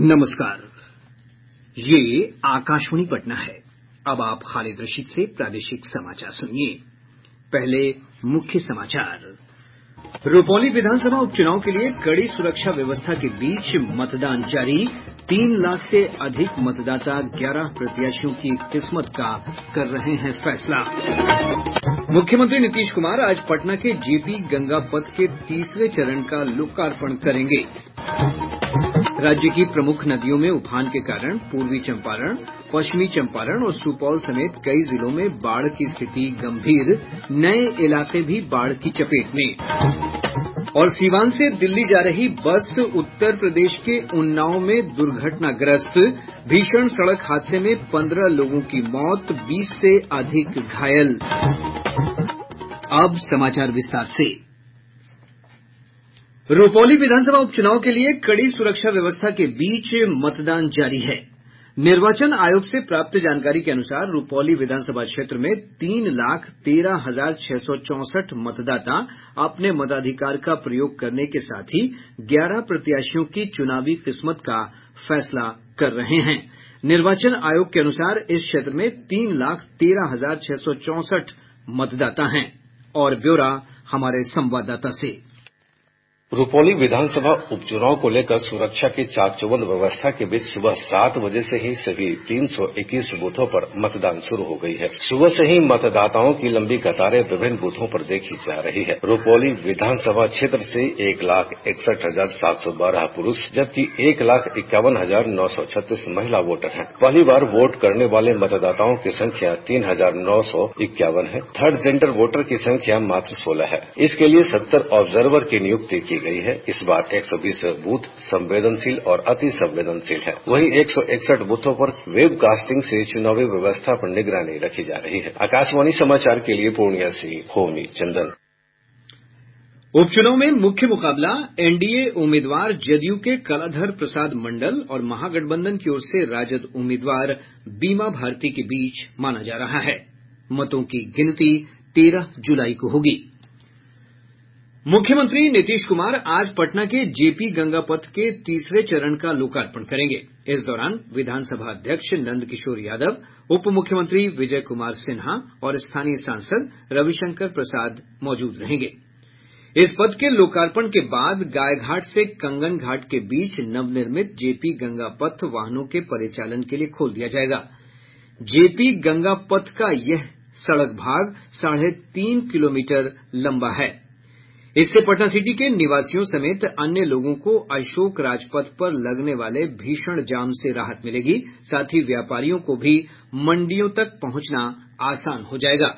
नमस्कार। ये आकाशवाणी पटना है। अब आप खालिद रशीद से प्रादेशिक समाचार सुनिए। पहले मुख्य समाचार। रुपौली विधानसभा उपचुनाव के लिए कड़ी सुरक्षा व्यवस्था के बीच मतदान जारी। 3 लाख से अधिक मतदाता 11 प्रत्याशियों की किस्मत का कर रहे हैं फैसला। मुख्यमंत्री नीतीश कुमार आज पटना के जेपी गंगा पथ के तीसरे चरण का लोकार्पण करेंगे। राज्य की प्रमुख नदियों में उफान के कारण पूर्वी चंपारण, पश्चिमी चंपारण और सुपौल समेत कई जिलों में बाढ़ की स्थिति गंभीर। नए इलाके भी बाढ़ की चपेट में। और सीवान से दिल्ली जा रही बस उत्तर प्रदेश के उन्नाव में दुर्घटनाग्रस्त। भीषण सड़क हादसे में 15 लोगों की मौत, 20 से अधिक घायल। अब समाचार विस्तार से। रुपौली विधानसभा उपचुनाव के लिए कड़ी सुरक्षा व्यवस्था के बीच मतदान जारी है। निर्वाचन आयोग से प्राप्त जानकारी के अनुसार रुपौली विधानसभा क्षेत्र में 3,13,664 मतदाता अपने मताधिकार का प्रयोग करने के साथ ही 11 प्रत्याशियों की चुनावी किस्मत का फैसला कर रहे हैं। निर्वाचन आयोग के अनुसार इस क्षेत्र में 3,13,664 मतदाता हैं। और ब्यौरा हमारे संवाददाता से। रुपौली विधानसभा उपचुनाव को लेकर सुरक्षा की चाक चौबंद व्यवस्था के बीच सुबह 7 बजे से ही सभी 321 बूथों पर मतदान शुरू हो गई है। सुबह से ही मतदाताओं की लंबी कतारें विभिन्न बूथों पर देखी जा रही है। रुपौली विधानसभा क्षेत्र से 1,61,712 पुरुष जबकि 1,51,936 महिला वोटर हैं। पहली बार वोट करने वाले मतदाताओं की संख्या 3,951 है। थर्ड जेंडर वोटर की संख्या मात्र 16 है। इसके लिए 70 ऑब्जर्वर की नियुक्ति की गई है। इस बार 120 बूथ संवेदनशील और अति संवेदनशील है। वहीं 161 बूथों पर वेबकास्टिंग से चुनावी व्यवस्था पर निगरानी रखी जा रही है। आकाशवाणी समाचार के लिए पूर्णिया से होमी चंदन। उपचुनाव में मुख्य मुकाबला एनडीए उम्मीदवार जदयू के कलाधर प्रसाद मंडल और महागठबंधन की ओर से राजद उम्मीदवार बीमा भारती के बीच माना जा रहा है। मतों की गिनती 13 जुलाई को होगी। मुख्यमंत्री नीतीश कुमार आज पटना के जेपी गंगा पथ के तीसरे चरण का लोकार्पण करेंगे। इस दौरान विधानसभा अध्यक्ष नंदकिशोर यादव, उप मुख्यमंत्री विजय कुमार सिन्हा और स्थानीय सांसद रविशंकर प्रसाद मौजूद रहेंगे। इस पथ के लोकार्पण के बाद गायघाट से कंगन घाट के बीच नवनिर्मित जेपी गंगा पथ वाहनों के परिचालन के लिए खोल दिया जाएगा। जेपी गंगा पथ का यह सड़क भाग 3.5 किलोमीटर लंबा है। इससे पटना सिटी के निवासियों समेत अन्य लोगों को अशोक राजपथ पर लगने वाले भीषण जाम से राहत मिलेगी। साथ ही व्यापारियों को भी मंडियों तक पहुंचना आसान हो जाएगा।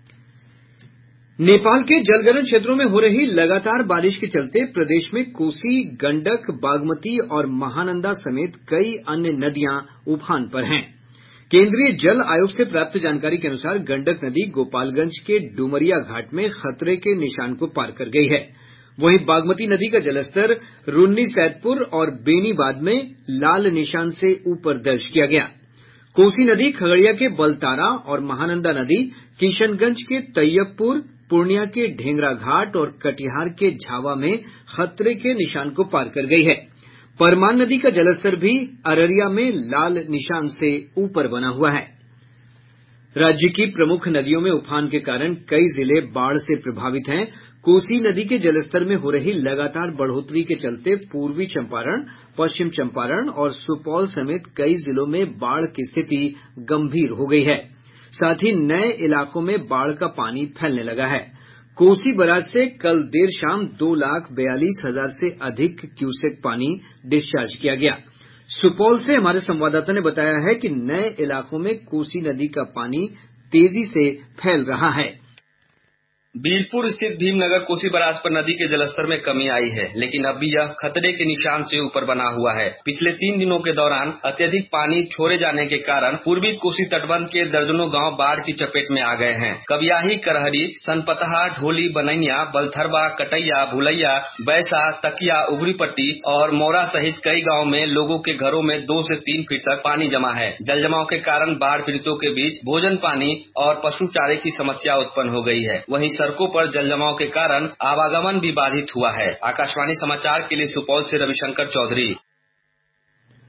नेपाल के जलग्रहण क्षेत्रों में हो रही लगातार बारिश के चलते प्रदेश में कोसी, गंडक, बागमती और महानंदा समेत कई अन्य नदियां उफान पर हैं। केंद्रीय जल आयोग से प्राप्त जानकारी के अनुसार गंडक नदी गोपालगंज के डुमरिया घाट में खतरे के निशान को पार कर गई है। वहीं बागमती नदी का जलस्तर रून्नीसैदपुर और बेनीबाद में लाल निशान से ऊपर दर्ज किया गया। कोसी नदी खगड़िया के बलतारा और महानंदा नदी किशनगंज के तैयबपुर, पूर्णिया के ढेंगरा घाट और कटिहार के झावा में खतरे के निशान को पार कर गई है। परमान नदी का जलस्तर भी अररिया में लाल निशान से ऊपर बना हुआ है। राज्य की प्रमुख नदियों में उफान के कारण कई जिले बाढ़ से प्रभावित हैं। कोसी नदी के जलस्तर में हो रही लगातार बढ़ोतरी के चलते पूर्वी चंपारण, पश्चिम चंपारण और सुपौल समेत कई जिलों में बाढ़ की स्थिति गंभीर हो गई है। साथ ही नए इलाकों में बाढ़ का पानी फैलने लगा है। कोसी बराज से कल देर शाम 2,42,000 से अधिक क्यूसेक पानी डिस्चार्ज किया गया। सुपौल से हमारे संवाददाता ने बताया है कि नए इलाकों में कोसी नदी का पानी तेजी से फैल रहा है। बीरपुर स्थित भीमनगर कोसी बराज पर नदी के जलस्तर में कमी आई है, लेकिन अब भी यह खतरे के निशान से ऊपर बना हुआ है। पिछले 3 दिनों के दौरान अत्यधिक पानी छोड़े जाने के कारण पूर्वी कोसी तटबंध के दर्जनों गांव बाढ़ की चपेट में आ गए हैं। कबियाही, करहरी, सनपतहा, ढोली, बनैया, बलथरवा, कटैया, भुलैया, बैसा, तकिया, उगरीपट्टी और मौरा सहित कई गाँव में लोगों के घरों में 2 से 3 फीट तक पानी जमा है। जल जमाव के कारण बाढ़ पीड़ितों के बीच भोजन पानी और पशु चारे की समस्या उत्पन्न हो गई है। वहीं सड़कों पर जल जमाव के कारण आवागमन भी बाधित हुआ है। आकाशवाणी समाचार के लिए सुपौल से रविशंकर चौधरी।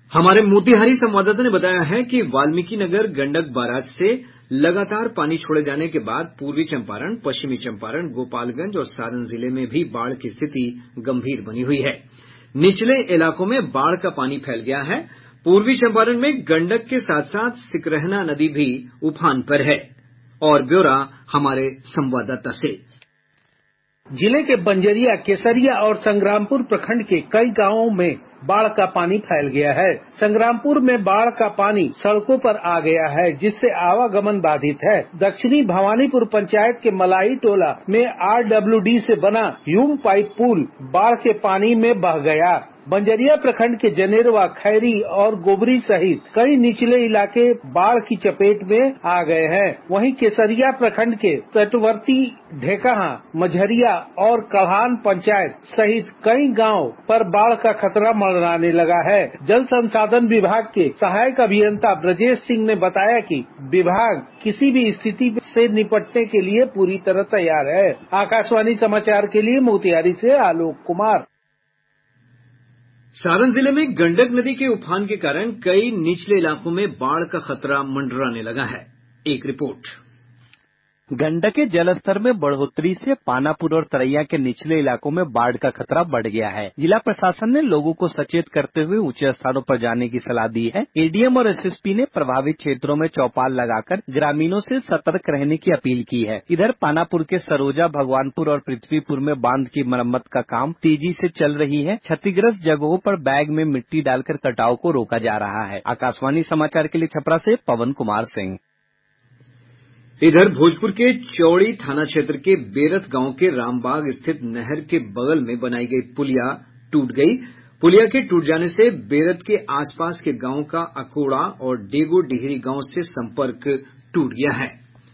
हमारे मोतिहारी संवाददाता ने बताया है कि वाल्मीकिनगर गंडक बराज से लगातार पानी छोड़े जाने के बाद पूर्वी चंपारण, पश्चिमी चंपारण, गोपालगंज और सारण जिले में भी बाढ़ की स्थिति गंभीर बनी हुई है। निचले इलाकों में बाढ़ का पानी फैल गया है। पूर्वी चंपारण में गंडक के साथ साथ सिकरहना नदी भी उफान पर है। और ब्यौरा हमारे संवाददाता से। जिले के बंजरिया, केसरिया और संग्रामपुर प्रखंड के कई गांवों में बाढ़ का पानी फैल गया है। संग्रामपुर में बाढ़ का पानी सड़कों पर आ गया है, जिससे आवागमन बाधित है। दक्षिणी भवानीपुर पंचायत के मलाई टोला में RWD से बना ह्यूम पाइप पुल बाढ़ के पानी में बह गया। बंजरिया प्रखंड के जनेरवा, खैरी और गोबरी सहित कई निचले इलाके बाढ़ की चपेट में आ गए हैं। वहीं केसरिया प्रखंड के तटवर्ती ढेकहा, मझरिया और कल्हान पंचायत सहित कई गांव पर बाढ़ का खतरा मंडराने लगा है। जल संसाधन विभाग के सहायक अभियंता ब्रजेश सिंह ने बताया कि विभाग किसी भी स्थिति से निपटने के लिए पूरी तरह तैयार है। आकाशवाणी समाचार के लिए मोतिहारी से आलोक कुमार। सारण जिले में गंडक नदी के उफान के कारण कई निचले इलाकों में बाढ़ का खतरा मंडराने लगा है। एक रिपोर्ट। गंडक के जलस्तर में बढ़ोतरी से पानापुर और तरैया के निचले इलाकों में बाढ़ का खतरा बढ़ गया है। जिला प्रशासन ने लोगों को सचेत करते हुए ऊंचे स्थानों पर जाने की सलाह दी है। एडीएम और एसएसपी ने प्रभावित क्षेत्रों में चौपाल लगाकर ग्रामीणों से सतर्क रहने की अपील की है। इधर पानापुर के सरोजा, भगवानपुर और पृथ्वीपुर में बांध की मरम्मत का काम तेजी से चल रही है। क्षतिग्रस्त जगहों पर बैग में मिट्टी डालकर कटाव को रोका जा रहा है। आकाशवाणी समाचार के लिए छपरा से पवन कुमार सिंह। इधर भोजपुर के चौड़ी थाना क्षेत्र के बेरथ गांव के रामबाग स्थित नहर के बगल में बनाई गई पुलिया टूट गई। पुलिया के टूट जाने से बेरथ के आसपास के गांव का अकोड़ा और डेगो डिहरी गांव से संपर्क टूट गया है।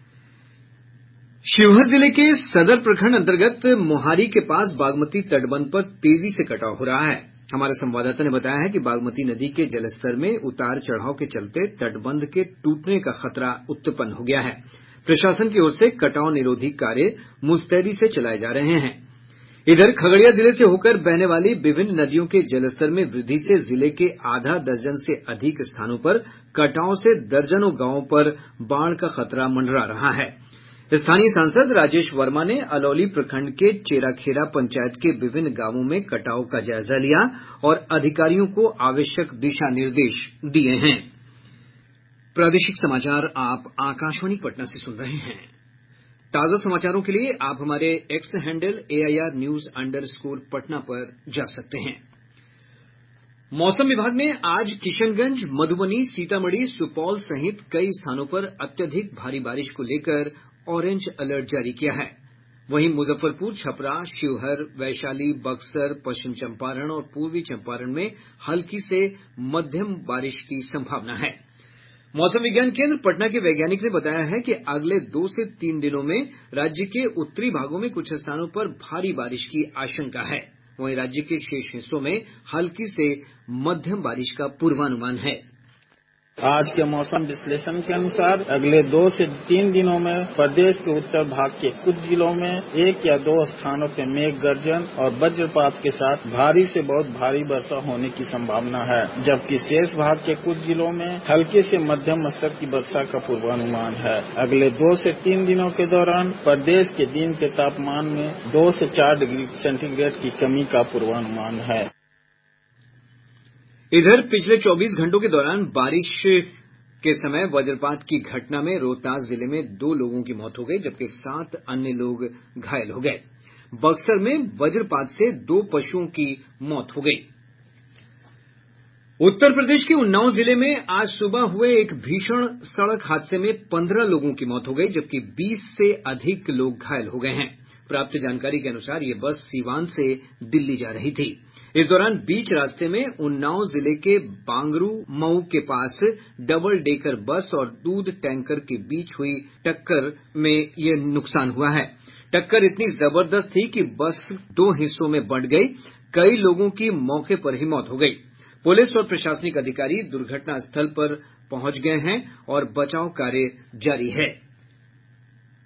शिवहर जिले के सदर प्रखंड अंतर्गत मोहारी के पास बागमती तटबंध पर तेजी से कटाव हो रहा है। हमारे संवाददाता ने बताया है कि बागमती नदी के जलस्तर में उतार चढ़ाव के चलते तटबंध के टूटने का खतरा उत्पन्न हो गया है। प्रशासन की ओर से कटाव निरोधी कार्य मुस्तैदी से चलाए जा रहे हैं। इधर खगड़िया जिले से होकर बहने वाली विभिन्न नदियों के जलस्तर में वृद्धि से जिले के आधा दर्जन से अधिक स्थानों पर कटाव से दर्जनों गांवों पर बाढ़ का खतरा मंडरा रहा है। स्थानीय सांसद राजेश वर्मा ने अलौली प्रखंड के चेराखेरा पंचायत के विभिन्न गांवों में कटाव का जायजा लिया और अधिकारियों को आवश्यक दिशा निर्देश दिए हैं। प्रादेशिक समाचार आप आकाशवाणी पटना से सुन रहे हैं। ताजा समाचारों के लिए आप हमारे एक्स हैंडल AIR_News_पटना पर जा सकते हैं। मौसम विभाग ने आज किशनगंज, मधुबनी, सीतामढ़ी, सुपौल सहित कई स्थानों पर अत्यधिक भारी बारिश को लेकर ऑरेंज अलर्ट जारी किया है। वहीं मुजफ्फरपुर, छपरा, शिवहर, वैशाली, बक्सर, पश्चिम चंपारण और पूर्वी चंपारण में हल्की से मध्यम बारिश की संभावना है। मौसम विज्ञान केंद्र पटना के वैज्ञानिक ने बताया है कि अगले 2 से 3 दिनों में राज्य के उत्तरी भागों में कुछ स्थानों पर भारी बारिश की आशंका है। वहीं राज्य के शेष हिस्सों में हल्की से मध्यम बारिश का पूर्वानुमान है। आज के मौसम विश्लेषण के अनुसार अगले 2 से 3 दिनों में प्रदेश के उत्तर भाग के कुछ जिलों में 1 या 2 स्थानों पर मेघ गर्जन और वज्रपात के साथ भारी से बहुत भारी वर्षा होने की संभावना है, जबकि शेष भाग के कुछ जिलों में हल्के से मध्यम स्तर की वर्षा का पूर्वानुमान है। अगले 2 से 3 दिनों के दौरान प्रदेश के दिन के तापमान में 2 से 4 डिग्री सेंटीग्रेड की कमी का पूर्वानुमान है। इधर पिछले 24 घंटों के दौरान बारिश के समय वज्रपात की घटना में रोहतास जिले में 2 लोगों की मौत हो गई, जबकि 7 अन्य लोग घायल हो गए। बक्सर में वज्रपात से 2 पशुओं की मौत हो गई। उत्तर प्रदेश के उन्नाव जिले में आज सुबह हुए एक भीषण सड़क हादसे में 15 लोगों की मौत हो गई, जबकि 20 से अधिक लोग घायल हो गए हैं। प्राप्त जानकारी के अनुसार ये बस सीवान से दिल्ली जा रही थी। इस दौरान बीच रास्ते में उन्नाव जिले के बांगरू मऊ के पास डबल डेकर बस और दूध टैंकर के बीच हुई टक्कर में ये नुकसान हुआ है। टक्कर इतनी जबरदस्त थी कि बस 2 हिस्सों में बंट गई। कई लोगों की मौके पर ही मौत हो गई। पुलिस और प्रशासनिक अधिकारी दुर्घटना स्थल पर पहुंच गए हैं और बचाव कार्य जारी है।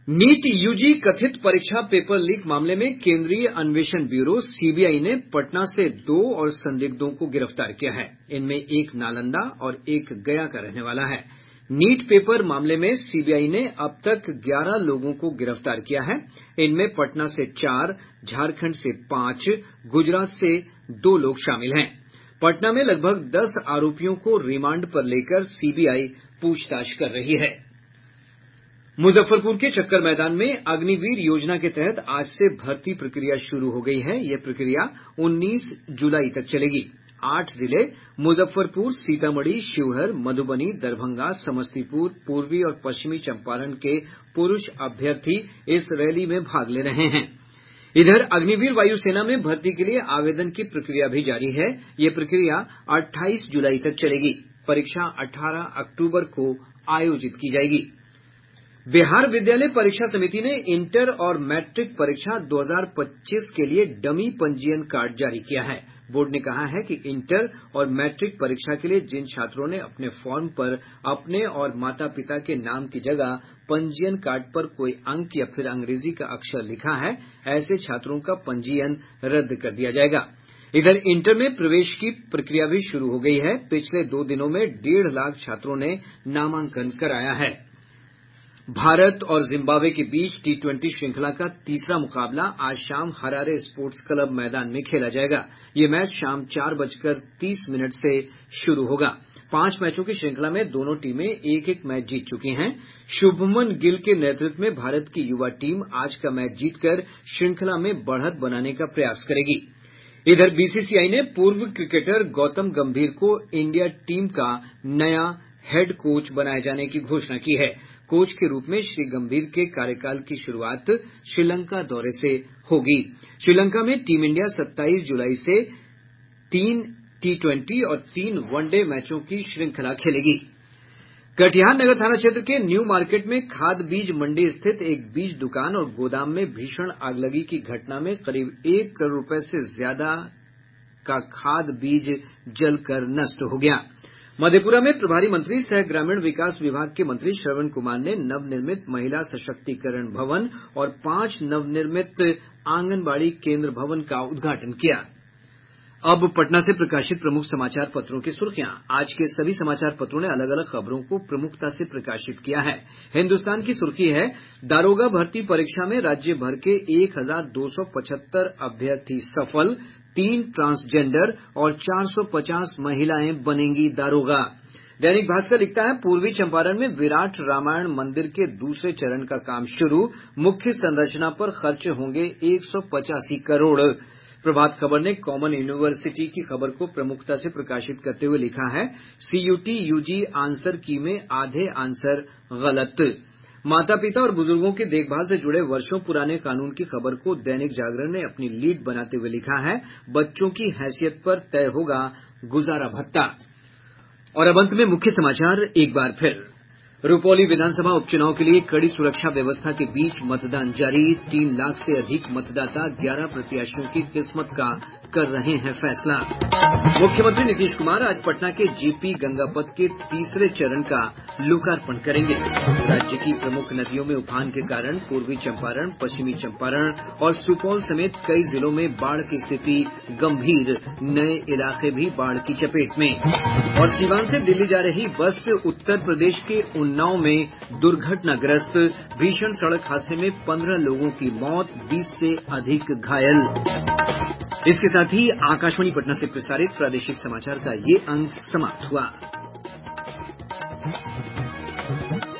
नीट यूजी कथित परीक्षा पेपर लीक मामले में केंद्रीय अन्वेषण ब्यूरो सीबीआई ने पटना से 2 और संदिग्धों को गिरफ्तार किया है। इनमें एक नालंदा और एक गया का रहने वाला है। नीट पेपर मामले में सीबीआई ने अब तक 11 लोगों को गिरफ्तार किया है। इनमें पटना से 4, झारखंड से 5, गुजरात से 2 लोग शामिल हैं। पटना में लगभग 10 आरोपियों को रिमांड पर लेकर सीबीआई पूछताछ कर रही है। मुजफ्फरपुर के चक्कर मैदान में अग्निवीर योजना के तहत आज से भर्ती प्रक्रिया शुरू हो गई है। यह प्रक्रिया 19 जुलाई तक चलेगी। 8 जिले मुजफ्फरपुर, सीतामढ़ी, शिवहर, मधुबनी, दरभंगा, समस्तीपुर, पूर्वी और पश्चिमी चंपारण के पुरूष अभ्यर्थी इस रैली में भाग ले रहे हैं। इधर अग्निवीर वायुसेना में भर्ती के लिए आवेदन की प्रक्रिया भी जारी है। यह प्रक्रिया 28 जुलाई तक चलेगी। परीक्षा 18 अक्टूबर को आयोजित की जाएगी। बिहार विद्यालय परीक्षा समिति ने इंटर और मैट्रिक परीक्षा 2025 के लिए डमी पंजीयन कार्ड जारी किया है। बोर्ड ने कहा है कि इंटर और मैट्रिक परीक्षा के लिए जिन छात्रों ने अपने फॉर्म पर अपने और माता पिता के नाम की जगह पंजीयन कार्ड पर कोई अंक या फिर अंग्रेजी का अक्षर लिखा है, ऐसे छात्रों का पंजीयन रद्द कर दिया जाएगा। इधर इंटर में प्रवेश की प्रक्रिया भी शुरू हो गई है। पिछले 2 दिनों में 1.5 लाख छात्रों ने नामांकन कराया है। भारत और जिम्बाब्वे के बीच T20 श्रृंखला का तीसरा मुकाबला आज शाम हरारे स्पोर्ट्स क्लब मैदान में खेला जाएगा। ये मैच शाम 4:30 से शुरू होगा। 5 मैचों की श्रृंखला में दोनों टीमें एक-एक मैच जीत चुकी हैं। शुभमन गिल के नेतृत्व में भारत की युवा टीम आज का मैच जीतकर श्रृंखला में बढ़त बनाने का प्रयास करेगी। इधर बीसीसीआई ने पूर्व क्रिकेटर गौतम गंभीर को इंडिया टीम का नया हेड कोच बनाए जाने की घोषणा की है। कोच के रूप में श्री गंभीर के कार्यकाल की शुरुआत श्रीलंका दौरे से होगी। श्रीलंका में टीम इंडिया 27 जुलाई से 3 T20 और 3 वनडे मैचों की श्रृंखला खेलेगी। कटिहार नगर थाना क्षेत्र के न्यू मार्केट में खाद बीज मंडी स्थित एक बीज दुकान और गोदाम में भीषण आगलगी की घटना में करीब 1 करोड़ रुपए से ज्यादा का खाद बीज जलकर नष्ट हो गया। मधेपुरा में प्रभारी मंत्री सह ग्रामीण विकास विभाग के मंत्री श्रवण कुमार ने नवनिर्मित महिला सशक्तिकरण भवन और 5 नवनिर्मित आंगनबाड़ी केंद्र भवन का उद्घाटन किया। अब पटना से प्रकाशित प्रमुख समाचार पत्रों की सुर्खियां। आज के सभी समाचार पत्रों ने अलग अलग खबरों को प्रमुखता से प्रकाशित किया है। हिन्दुस्तान की सुर्खी है, दारोगा भर्ती परीक्षा में राज्य भर के 1275 अभ्यर्थी सफल, 3 ट्रांसजेंडर और 450 महिलाएं बनेंगी दारोगा। दैनिक भास्कर लिखता है, पूर्वी चंपारण में विराट रामायण मंदिर के दूसरे चरण का काम शुरू, मुख्य संरचना पर खर्च होंगे 185 करोड़। प्रभात खबर ने कॉमन यूनिवर्सिटी की खबर को प्रमुखता से प्रकाशित करते हुए लिखा है, सीयूटी यूजी आंसर की में आधे आंसर गलत। माता पिता और बुजुर्गों की देखभाल से जुड़े वर्षों पुराने कानून की खबर को दैनिक जागरण ने अपनी लीड बनाते हुए लिखा है, बच्चों की हैसियत पर तय होगा गुजारा भत्ता। और अब अंत में मुख्य समाचार एक बार फिर। रुपौली विधानसभा उपचुनाव के लिए कड़ी सुरक्षा व्यवस्था के बीच मतदान जारी। 3 लाख से अधिक मतदाता 11 प्रत्याशियों की किस्मत का कर रहे हैं फैसला। मुख्यमंत्री नीतीश कुमार आज पटना के जेपी गंगा पथ के तीसरे चरण का लोकार्पण करेंगे। राज्य की प्रमुख नदियों में उफान के कारण पूर्वी चंपारण, पश्चिमी चंपारण और सुपौल समेत कई जिलों में बाढ़ की स्थिति गंभीर, नए इलाके भी बाढ़ की चपेट में। और सीवान से दिल्ली जा रही बस उत्तर प्रदेश के उन्नाव में दुर्घटनाग्रस्त, भीषण सड़क हादसे में 15 लोगों की मौत, 20 से अधिक घायल। इसके साथ ही आकाशवाणी पटना से प्रसारित प्रादेशिक समाचार का ये अंक समाप्त हुआ।